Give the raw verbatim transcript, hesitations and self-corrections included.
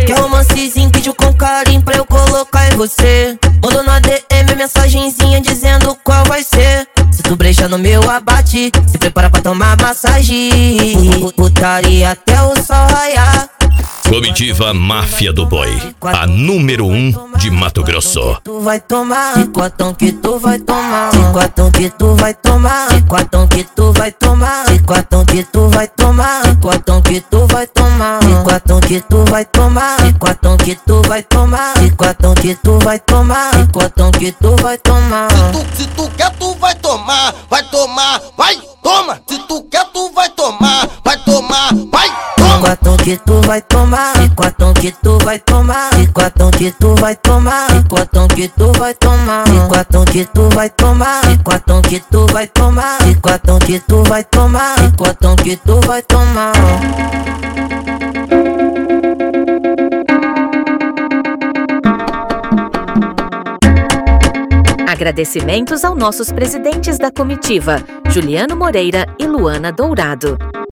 Quer romancezinho, vídeo com carinho pra eu colocar em você. Mando na D M mensagenzinha dizendo qual vai ser. Se tu brecha no meu abate, se prepara pra tomar massagem. Putaria até o sol raiar. Comitiva Máfia do Boi, a número um de Mato Grosso. Tu vai tomar, cicotão que tu vai tomar, cicotão que tu vai tomar, cicotão que tu vai tomar, cicotão que tu vai tomar, cicotão que tu vai tomar, cicotão que tu vai tomar, cicotão que tu vai tomar, cicotão que tu vai tomar, cicotão que tu vai tomar. Se tu, se tu quer tu vai tomar, vai tomar, vai, toma. Se tu quer tu vai tomar, vai tomar, vai, toma. Cicotão que tu vai tomar, cicotão que tu vai tomar, cicotão que tu vai tomar, cicotão que tu vai tomar, cicotão que tu vai tomar, cicotão que tu vai tomar, cicotão que tu vai tomar, cicotão que tu vai tomar. Agradecimentos aos nossos presidentes da comitiva, Juliano Moreira e Luana Dourado.